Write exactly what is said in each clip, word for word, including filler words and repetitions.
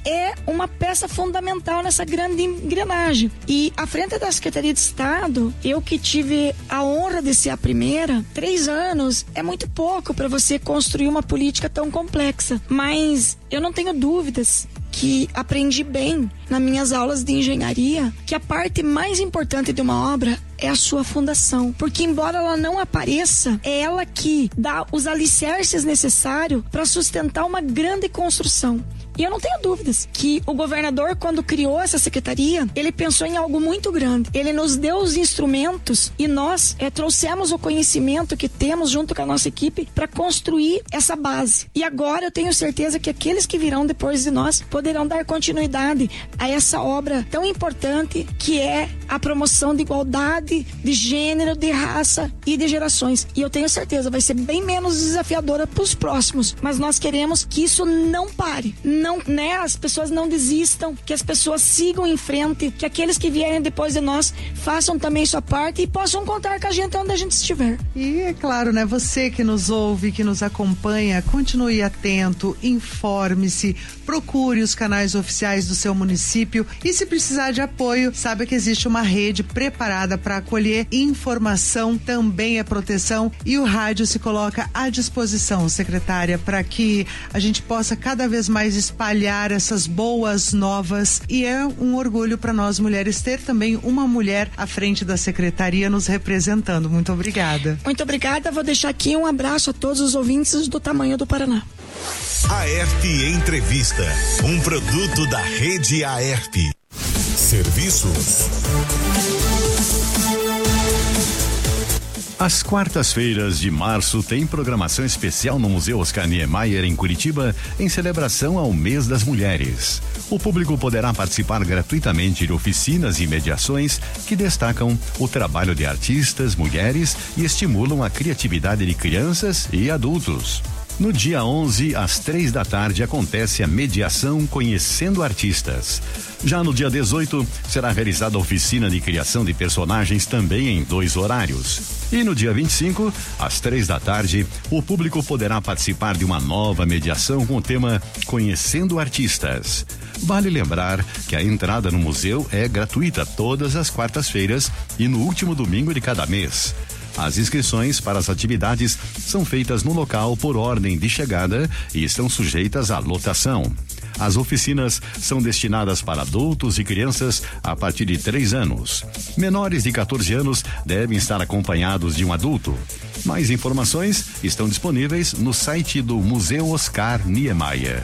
é uma peça fundamental nessa grande engrenagem. E à frente da Secretaria de Estado, eu que tive a honra de ser a primeira, três anos é muito pouco para você construir uma política tão complexa, mas eu não tenho dúvidas que aprendi bem nas minhas aulas de engenharia que a parte mais importante de uma obra é a sua fundação, porque embora ela não apareça, é ela que dá os alicerces necessários para sustentar uma grande construção. E eu não tenho dúvidas que o governador, quando criou essa secretaria, ele pensou em algo muito grande. Ele nos deu os instrumentos e nós é, trouxemos o conhecimento que temos junto com a nossa equipe para construir essa base. E agora eu tenho certeza que aqueles que virão depois de nós poderão dar continuidade a essa obra tão importante que é a promoção de igualdade, de gênero, de raça e de gerações. E eu tenho certeza, vai ser bem menos desafiadora para os próximos, mas nós queremos que isso não pare, não Não, né, as pessoas não desistam, que as pessoas sigam em frente, que aqueles que vierem depois de nós façam também sua parte e possam contar com a gente onde a gente estiver. E é claro, né, você que nos ouve, que nos acompanha, continue atento, informe-se, procure os canais oficiais do seu município e se precisar de apoio, saiba que existe uma rede preparada para acolher informação, também é proteção, e o rádio se coloca à disposição, secretária, para que a gente possa cada vez mais espalhar essas boas novas, e é um orgulho para nós mulheres ter também uma mulher à frente da secretaria nos representando. Muito obrigada. Muito obrigada, vou deixar aqui um abraço a todos os ouvintes do Tamanho do Paraná. AERP Entrevista, um produto da Rede AERP. Serviços. Às quartas-feiras de março tem programação especial no Museu Oscar Niemeyer, em Curitiba, em celebração ao Mês das Mulheres. O público poderá participar gratuitamente de oficinas e mediações que destacam o trabalho de artistas, mulheres e estimulam a criatividade de crianças e adultos. No dia onze, às três da tarde, acontece a mediação Conhecendo Artistas. Já no dia dezoito, será realizada a oficina de criação de personagens também em dois horários. E no dia vinte e cinco, às três da tarde, o público poderá participar de uma nova mediação com o tema Conhecendo Artistas. Vale lembrar que a entrada no museu é gratuita todas as quartas-feiras e no último domingo de cada mês. As inscrições para as atividades são feitas no local por ordem de chegada e estão sujeitas à lotação. As oficinas são destinadas para adultos e crianças a partir de três anos. Menores de quatorze anos devem estar acompanhados de um adulto. Mais informações estão disponíveis no site do Museu Oscar Niemeyer.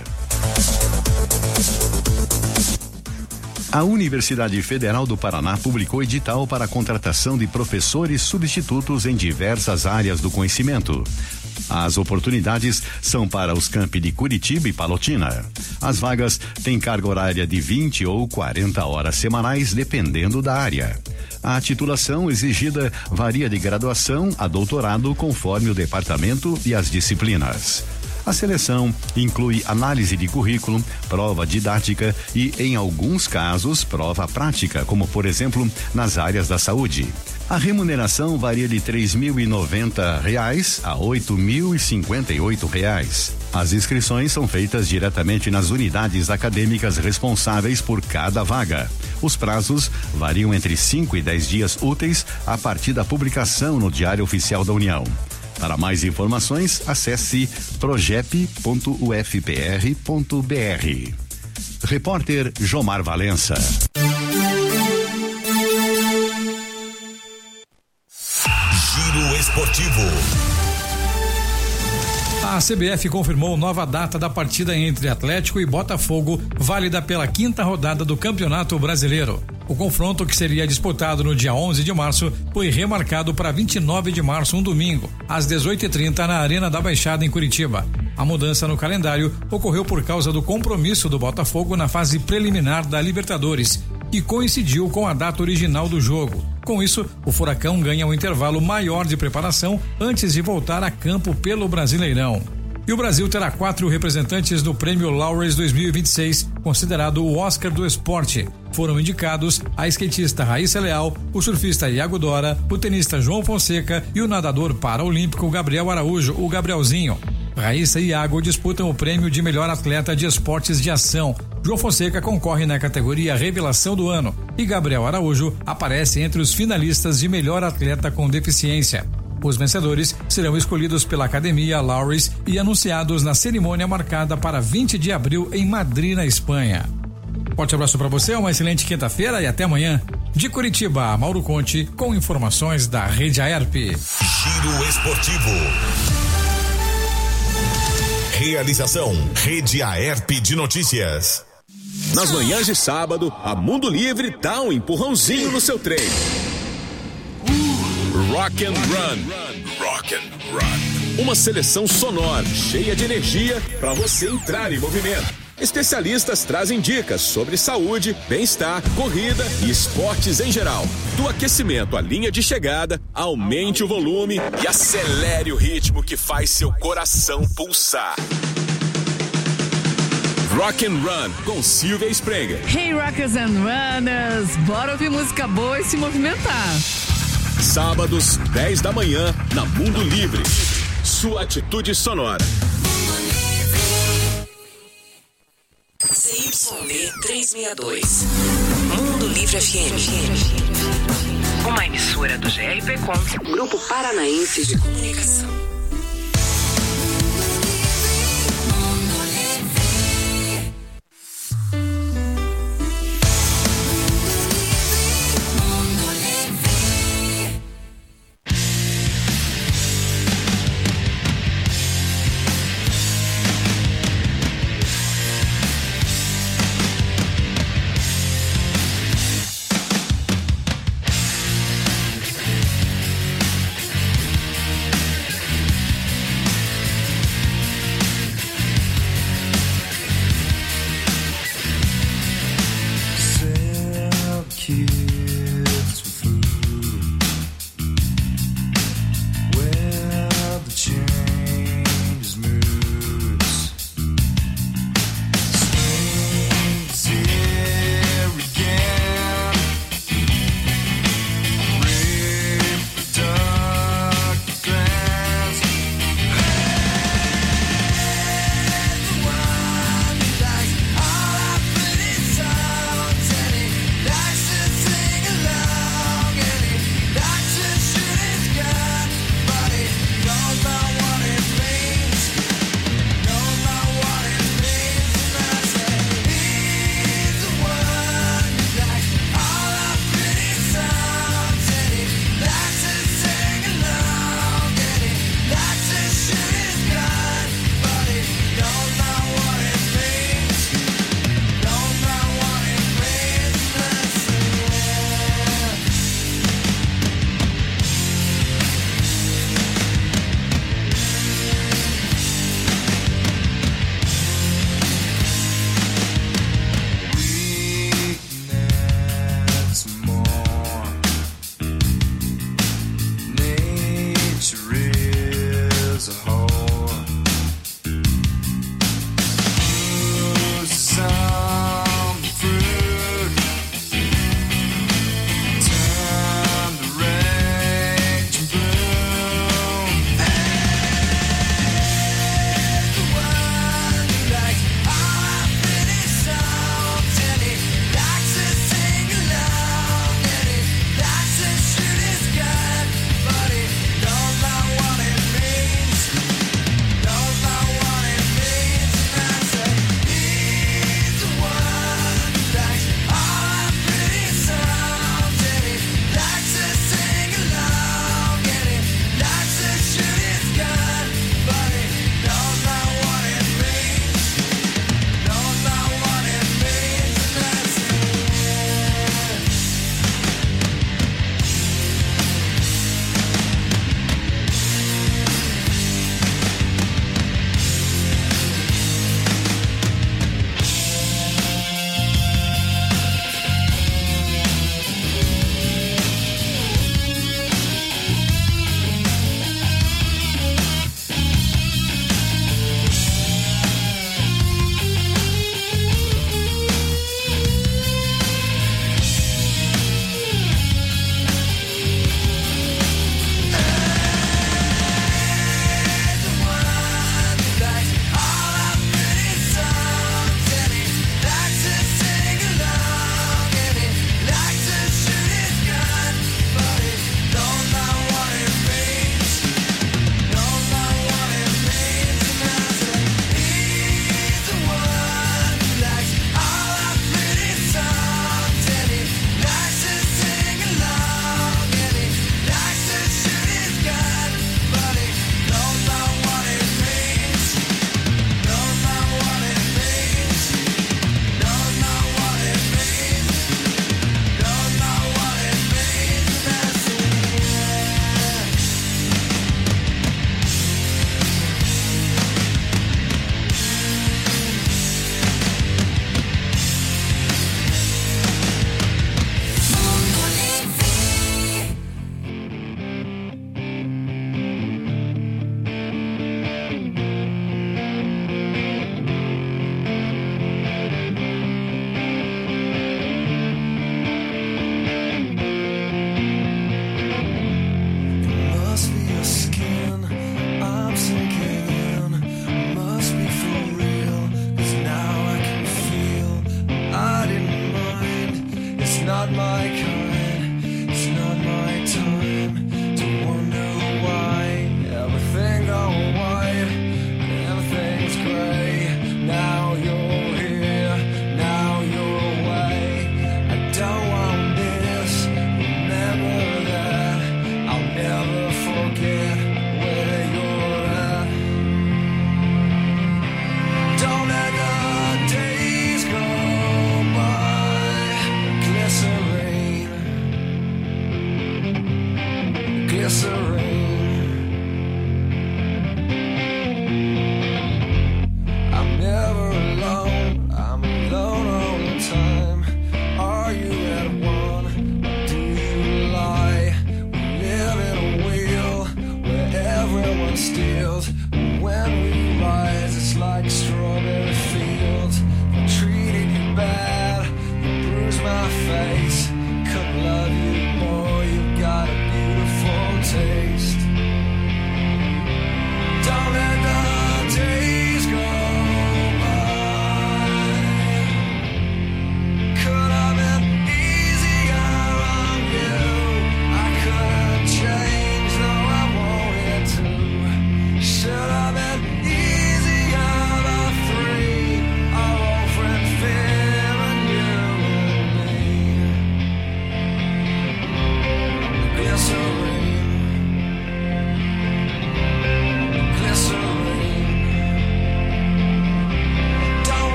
A Universidade Federal do Paraná publicou edital para a contratação de professores substitutos em diversas áreas do conhecimento. As oportunidades são para os campi de Curitiba e Palotina. As vagas têm carga horária de vinte ou quarenta horas semanais, dependendo da área. A titulação exigida varia de graduação a doutorado, conforme o departamento e as disciplinas. A seleção inclui análise de currículo, prova didática e, em alguns casos, prova prática, como, por exemplo, nas áreas da saúde. A remuneração varia de três mil e noventa reais a oito mil e cinquenta e oito reais. As inscrições são feitas diretamente nas unidades acadêmicas responsáveis por cada vaga. Os prazos variam entre cinco e dez dias úteis a partir da publicação no Diário Oficial da União. Para mais informações, acesse progep ponto u f p r ponto b r. Repórter Jomar Valença. Giro Esportivo. A C B F confirmou nova data da partida entre Atlético e Botafogo, válida pela quinta rodada do Campeonato Brasileiro. O confronto, que seria disputado no dia onze de março, foi remarcado para vinte e nove de março, um domingo, às dezoito e trinta, na Arena da Baixada, em Curitiba. A mudança no calendário ocorreu por causa do compromisso do Botafogo na fase preliminar da Libertadores, que coincidiu com a data original do jogo. Com isso, o Furacão ganha um intervalo maior de preparação antes de voltar a campo pelo Brasileirão. E o Brasil terá quatro representantes no Prêmio Laureus dois mil e vinte e seis, considerado o Oscar do esporte. Foram indicados a skatista Raíssa Leal, o surfista Iago Dora, o tenista João Fonseca e o nadador paraolímpico Gabriel Araújo, o Gabrielzinho. Raíssa e Iago disputam o prêmio de melhor atleta de esportes de ação, João Fonseca concorre na categoria Revelação do Ano e Gabriel Araújo aparece entre os finalistas de melhor atleta com deficiência. Os vencedores serão escolhidos pela Academia Laureus e anunciados na cerimônia marcada para vinte de abril em Madrid, na Espanha. Forte abraço para você, uma excelente quinta-feira e até amanhã. De Curitiba, Mauro Conte, com informações da Rede Aerp. Giro Esportivo. Realização Rede Aerp de Notícias. Nas manhãs de sábado, a Mundo Livre dá um empurrãozinho no seu treino. Rock and Run. Rock and Run. Uma seleção sonora, cheia de energia para você entrar em movimento. Especialistas trazem dicas sobre saúde, bem-estar, corrida e esportes em geral. Do aquecimento à linha de chegada, aumente o volume e acelere o ritmo que faz seu coração pulsar. Rock and Run com Silvia Sprenger. Hey Rockers and Runners, bora ouvir música boa e se movimentar. Sábados, dez da manhã, na Mundo Livre. Sua atitude sonora. C Y D trezentos e sessenta e dois. Mundo Livre F M. Uma emissora do G R P Com, Grupo Paranaense de Comunicação. All I put is on, telling lies to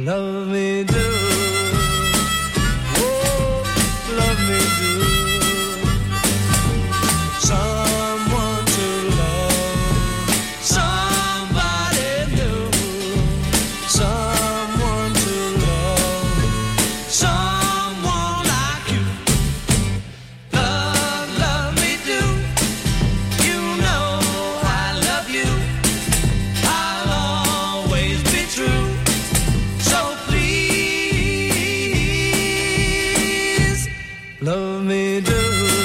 love me do. Oh, love me do. Someone to love, somebody new. Someone to love, someone like you. Love, love me do. You know I love you. I'll always be true. So please, love me do.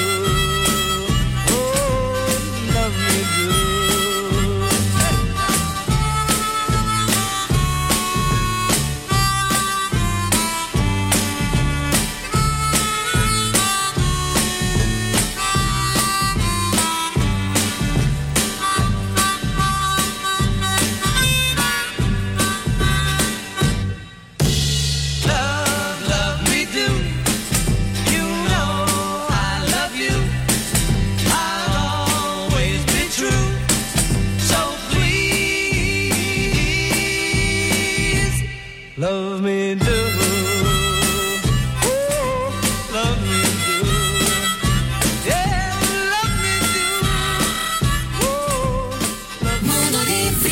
Love me do. Oh, love me do. Yeah, love me do. Oh, love me do. Mundo Livre.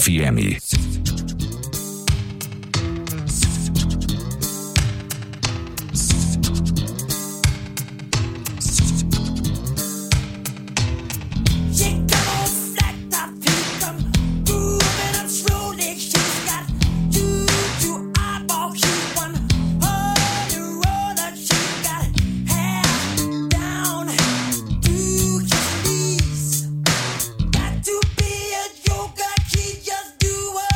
F M. Got to be a joker, she just do what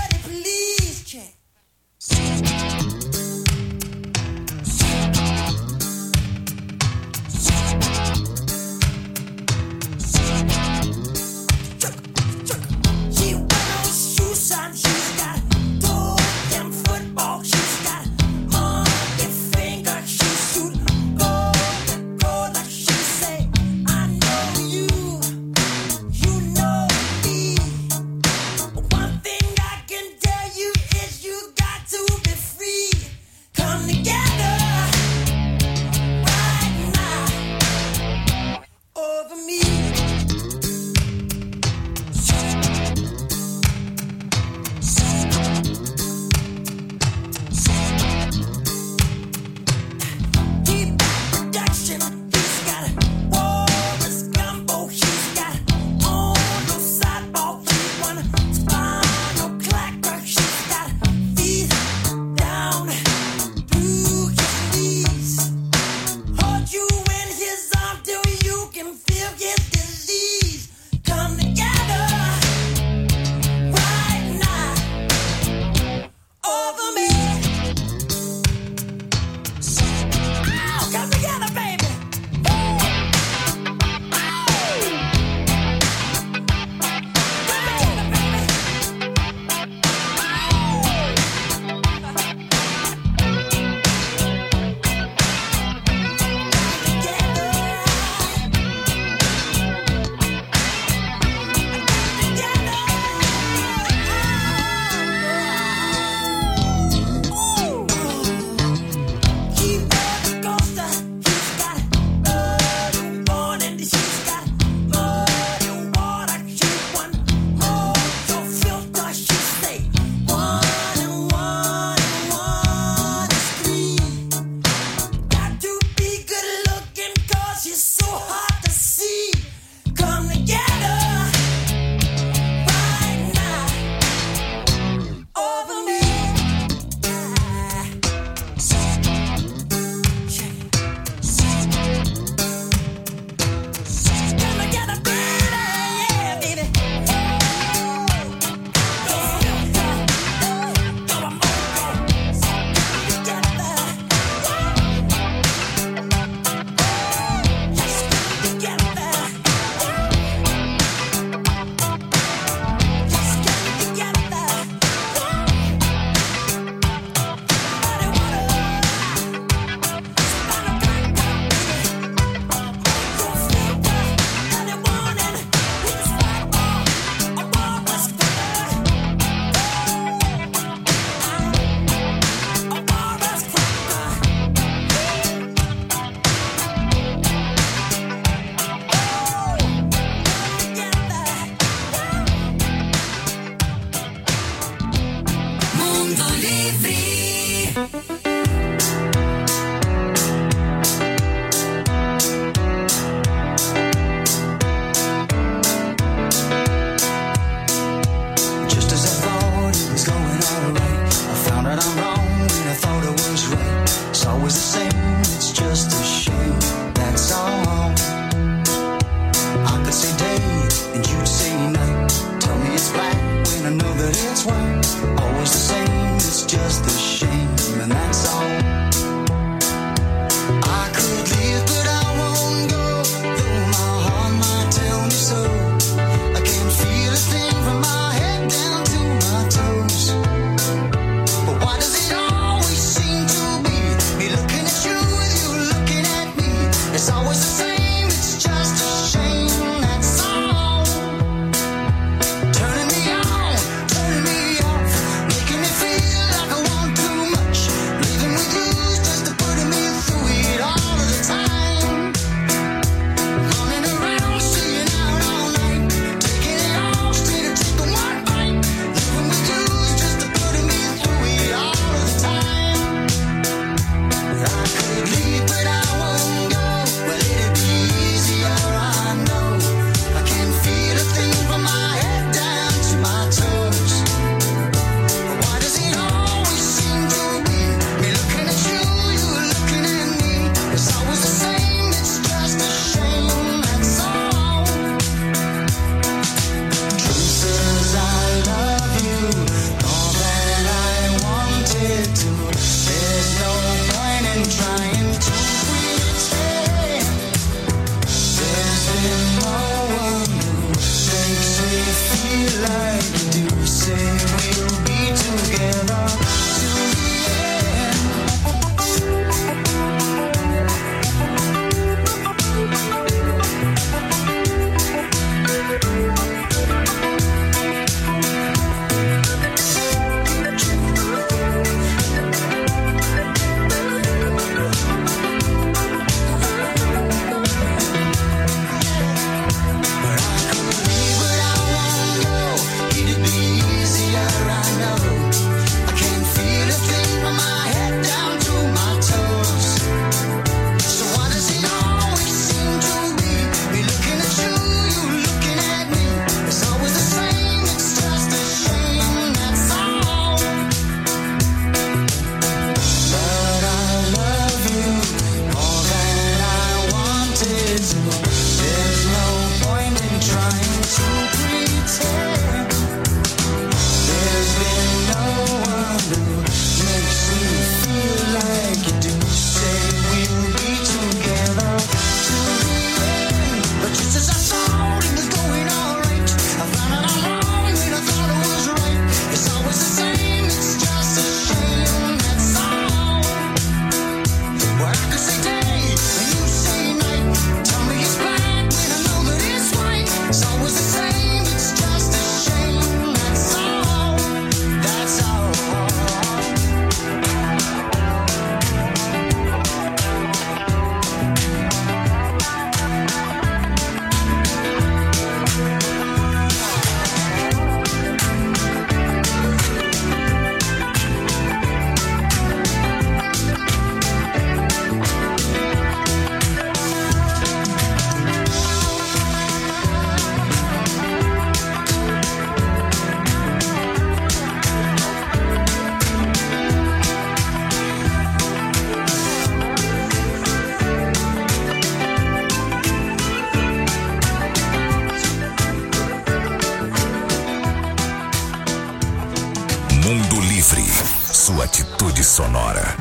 sua atitude sonora.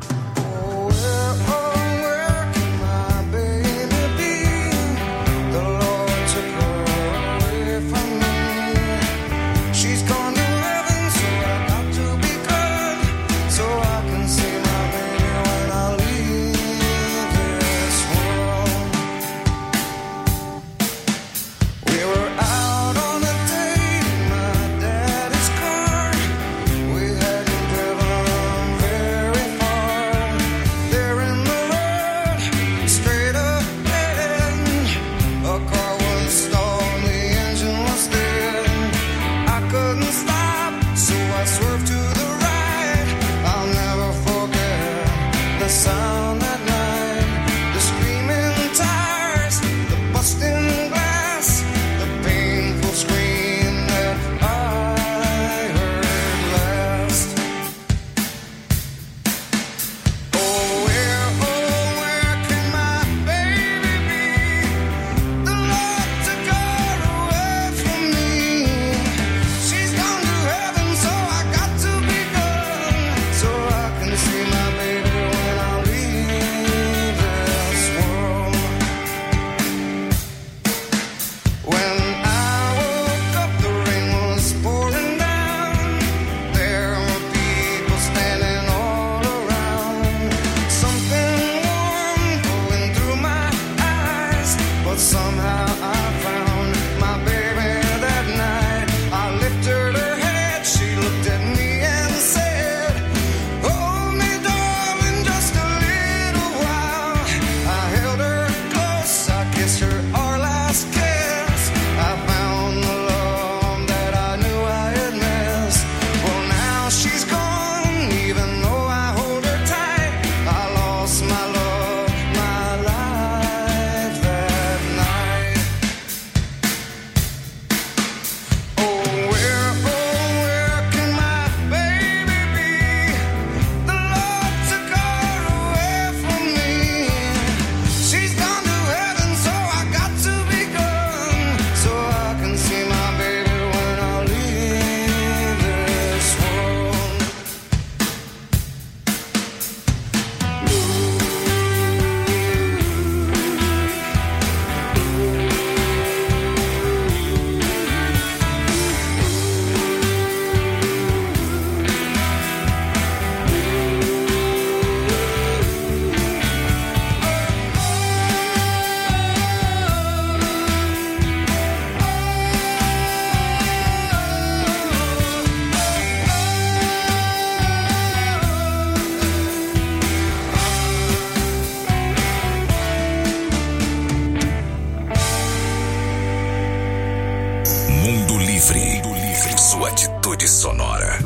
Sua atitude sonora.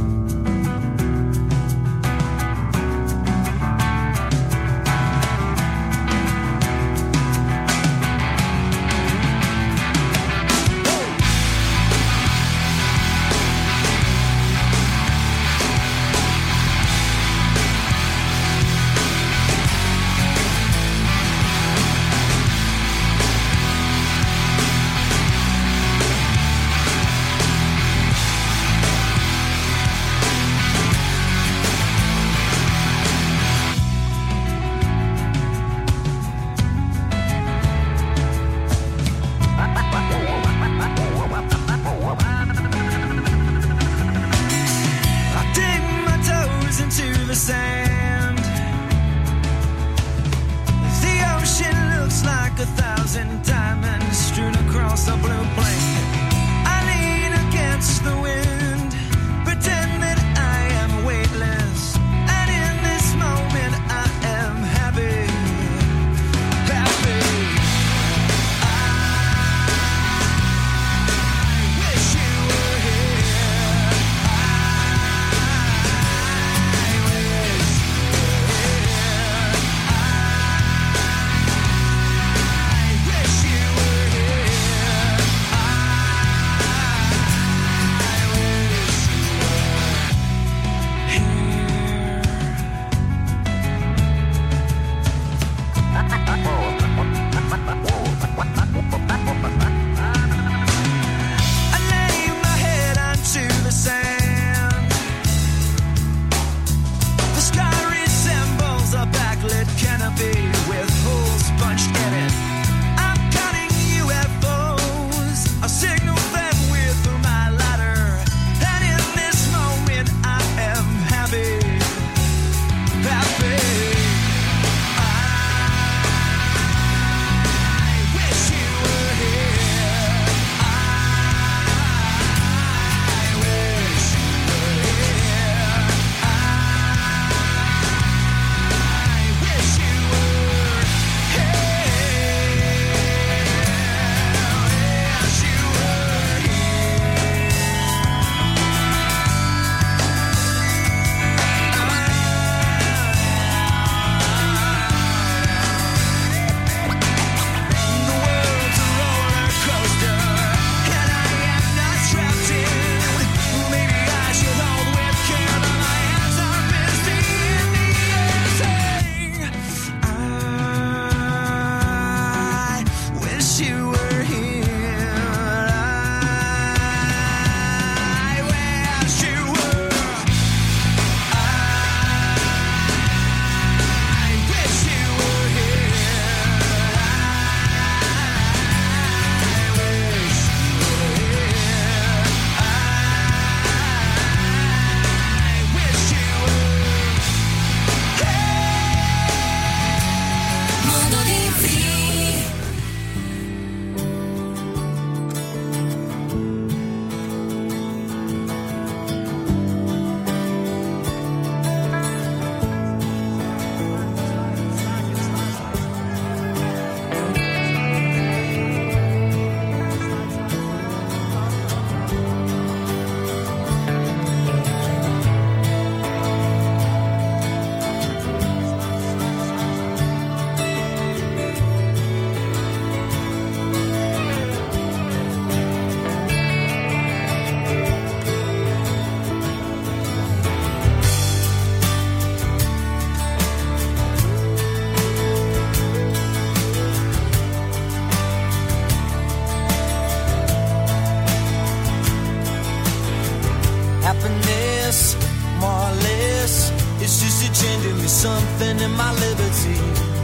something in my liberty.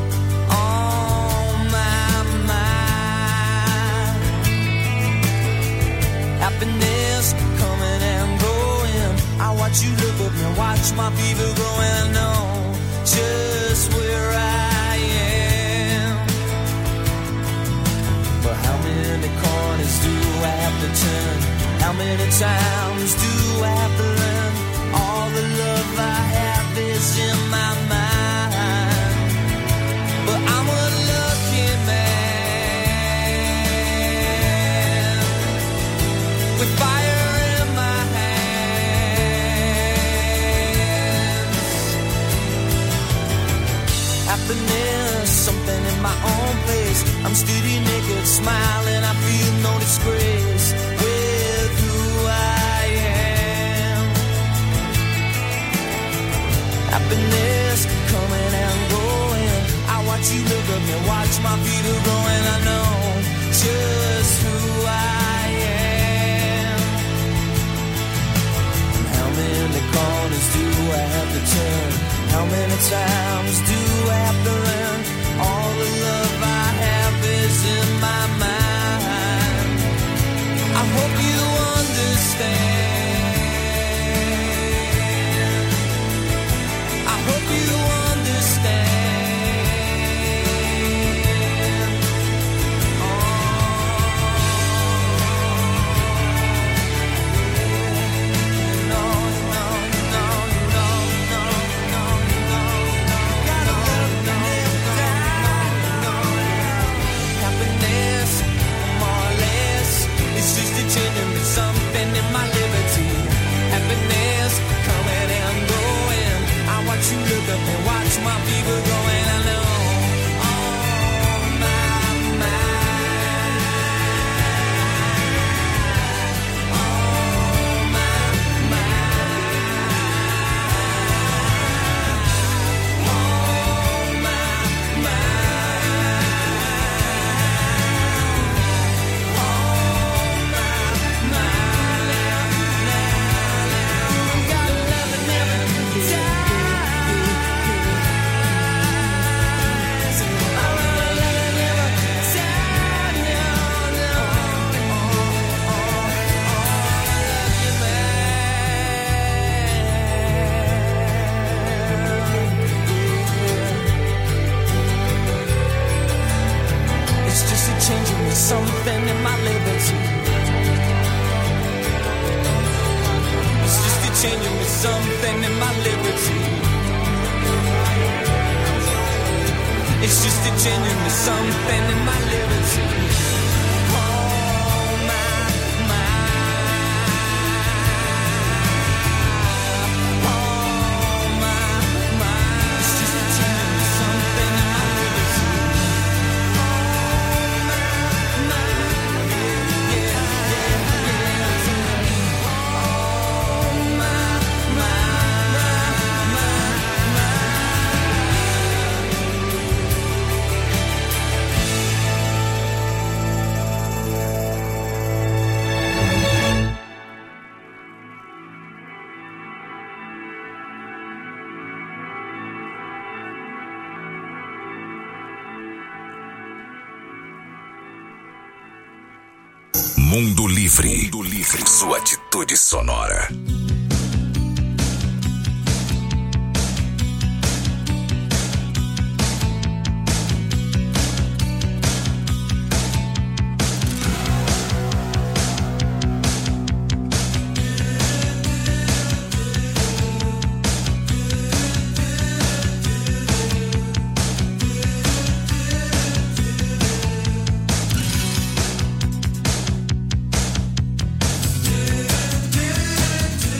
On my mind. Happiness coming and going. I watch you look at me, watch my fever growing. I know just where I am. But how many corners do I have to turn? How many times do I have to learn? All the love I have is in my mind. But I'm a lucky man with fire in my hands. Happiness, something in my own place. I'm steady naked, smiling, I feel no disgrace with who I am. Happiness coming and going. I watch you look at me, watch my feet are growing. I know just who I am. And how many corners do I have to turn? How many times do I have to learn? All the love I have is in my mind. I hope you understand. I hope you understand. Oh, no, no, no, no, no, no, no, no. Gotta love me down. Happiness, more or less, it's just a changing me something in my liberty. Happiness coming and going. I watch you look up and watch my fever going. I know. Oh, my mind. Oh, my mind. Oh, my mind. Oh, my mind. Gotta love it never dies. I wanna love it never dies. No, no. Oh, oh, oh, it's just a changing me something in my liberty. It's just a changing me something in my liberty. It's just a changing me something in my liberty. Oh, my, my. Oh, my, my. It's just a changing me something in my liberty. Oh, my, my. Yeah, yeah, yeah. Oh, my, my, my, my. Mundo Livre. Mundo Livre. Sua atitude sonora. Do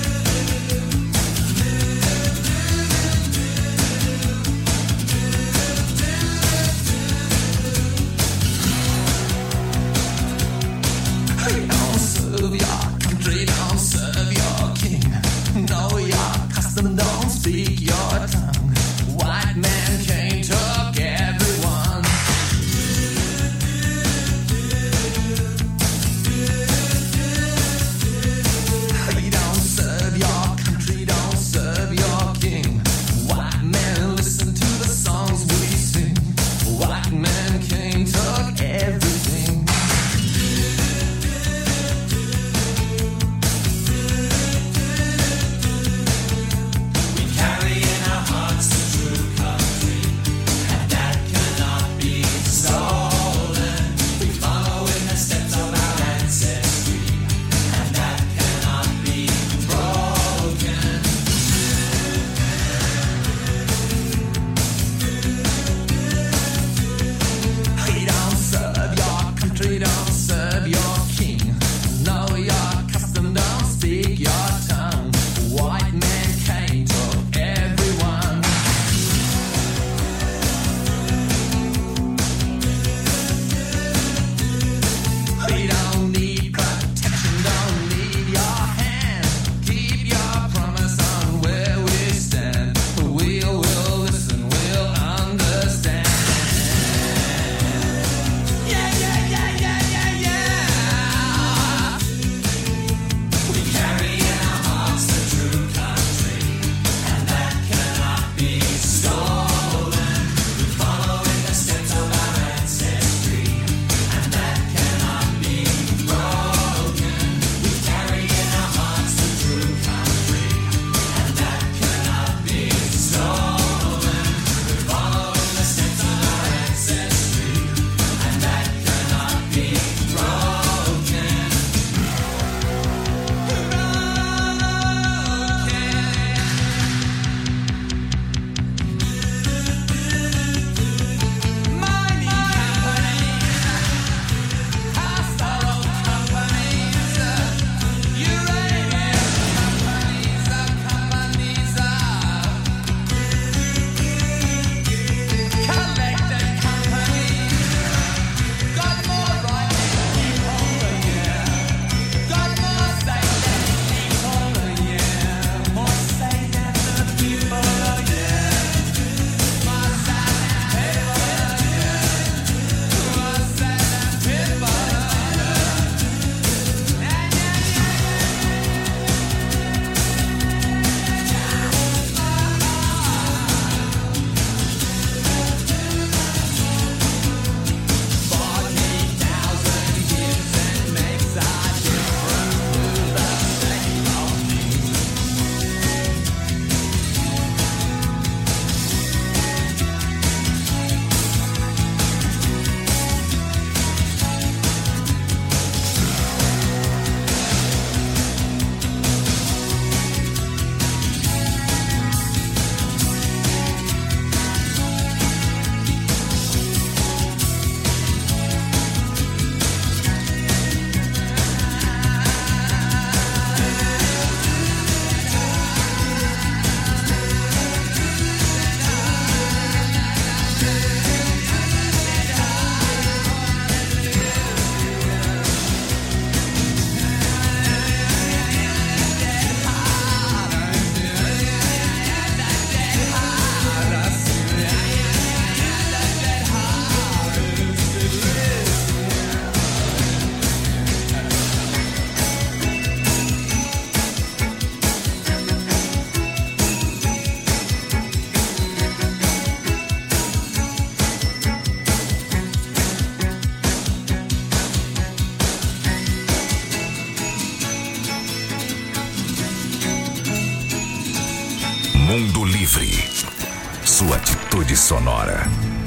Mundo Livre. Sua atitude sonora.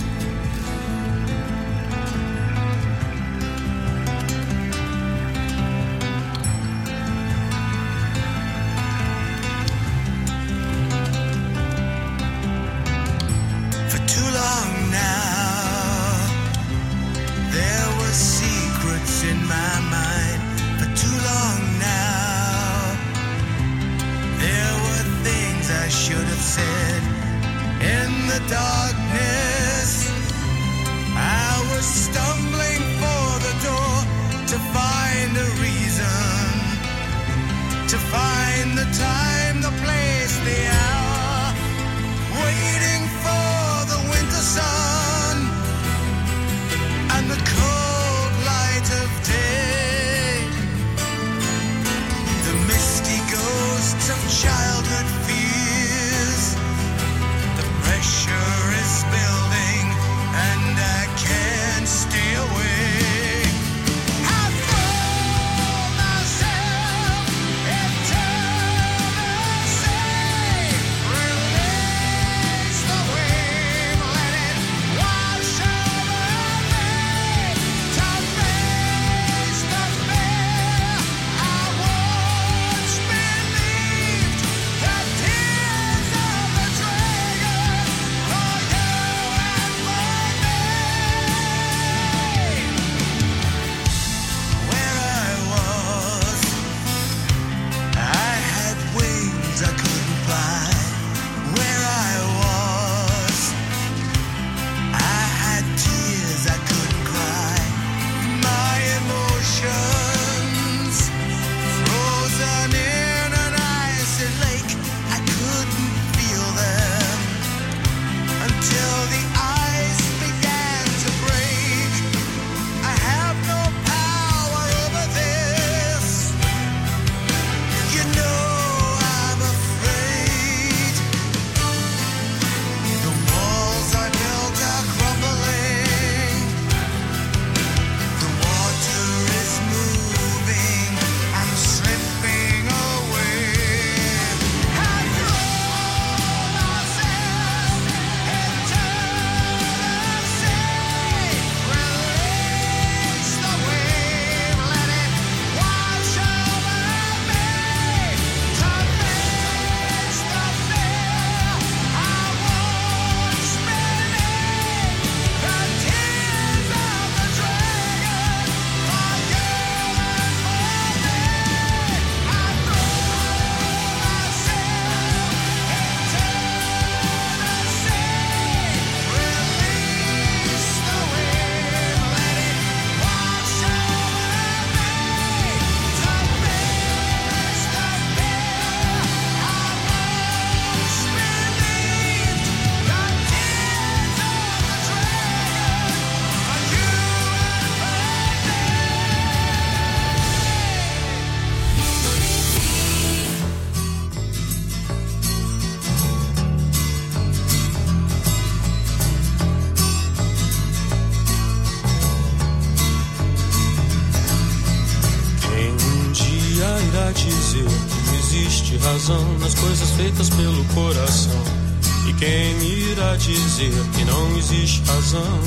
Nas coisas feitas pelo coração. E quem irá dizer que não existe razão?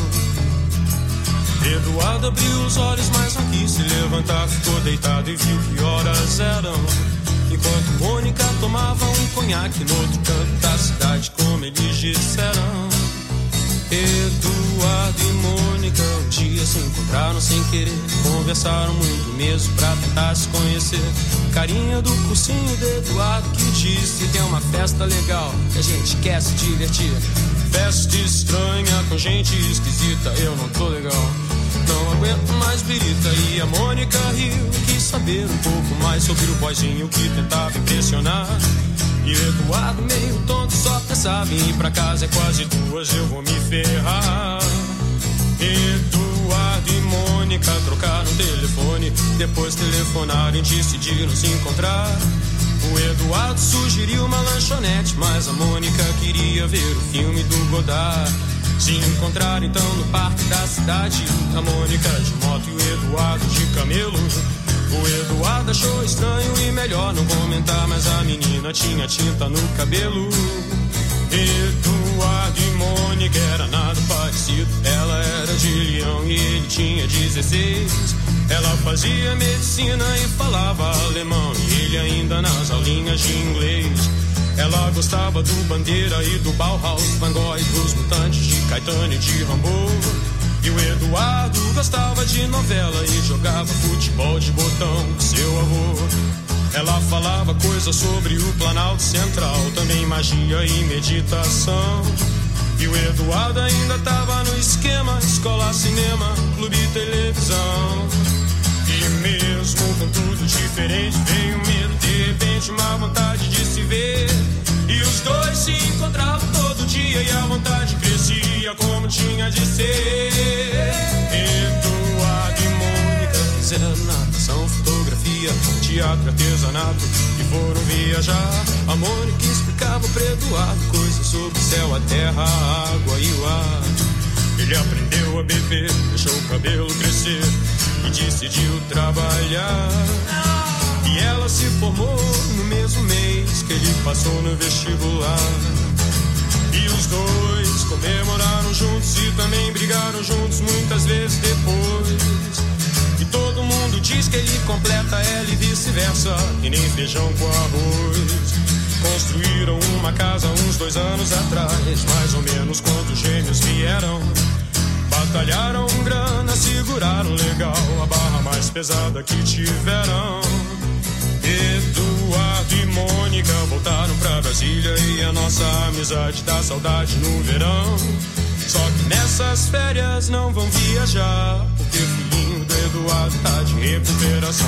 Eduardo abriu os olhos, mas não quis se levantar. Ficou deitado e viu que horas eram. Enquanto Mônica tomava um conhaque no outro canto da cidade, como eles disseram. Eduardo e Mônica um dia se encontraram sem querer. Conversaram muito mesmo pra tentar se conhecer. Carinha do cursinho de Eduardo que disse: tem uma festa legal que a gente quer se divertir. Festa estranha com gente esquisita, eu não tô legal, não aguento mais birita. E a Mônica riu, quis saber um pouco mais sobre o boyzinho que tentava impressionar. E o Eduardo meio tonto só pensava em ir pra casa, é quase duas, eu vou me ferrar. Eduardo e Mônica trocaram telefone, depois telefonaram e decidiram se encontrar. O Eduardo sugeriu uma lanchonete, mas a Mônica queria ver o filme do Godard. Se encontraram então no parque da cidade, a Mônica de moto e o Eduardo de camelo. O Eduardo achou estranho e melhor não comentar, mas a menina tinha tinta no cabelo. Eduardo e Mônica era nada parecido. Ela era de Leão e ele tinha dezesseis. Ela fazia medicina e falava alemão, e ele ainda nas aulinhas de inglês. Ela gostava do Bandeira e do Bauhaus, Van Gogh e dos Mutantes, de Caetano e de Rambo. E o Eduardo gostava de novela e jogava futebol de botão com seu avô. Ela falava coisas sobre o Planalto Central, também magia e meditação. E o Eduardo ainda tava no esquema, escola, cinema, clube e televisão. E mesmo com tudo diferente, veio um medo, de repente uma vontade de se ver. E os dois se encontravam todo dia e a vontade crescia como tinha de ser. Eduardo e Mônica fizeram natação, fotografia, teatro, artesanato e foram viajar. A Mônica explicava para Eduardo coisas sobre o céu, a terra, a água e o ar. Ele aprendeu a beber, deixou o cabelo crescer e decidiu trabalhar. E ela se formou no mesmo mês que ele passou no vestibular. E os dois comemoraram juntos e também brigaram juntos muitas vezes depois. E todo mundo diz que ele completa ela e vice-versa, e nem feijão com arroz. Construíram uma casa uns dois anos atrás, mais ou menos quando os gêmeos vieram. Batalharam grana, seguraram legal a barra mais pesada que tiveram. Eduardo e Mônica voltaram pra Brasília e a nossa amizade dá saudade no verão. Só que nessas férias não vão viajar, porque o filhinho do Eduardo tá de recuperação.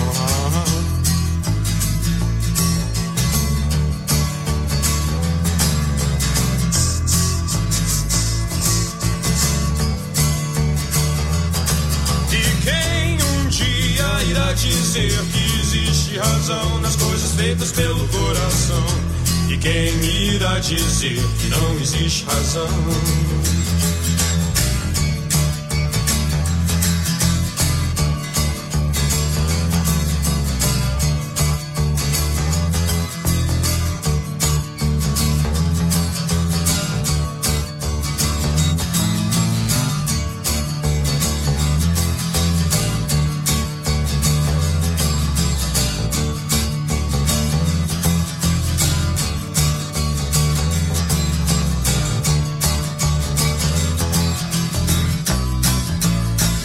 Irá dizer que existe razão nas coisas feitas pelo coração. E quem irá dizer que não existe razão?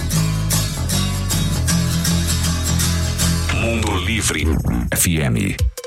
F M.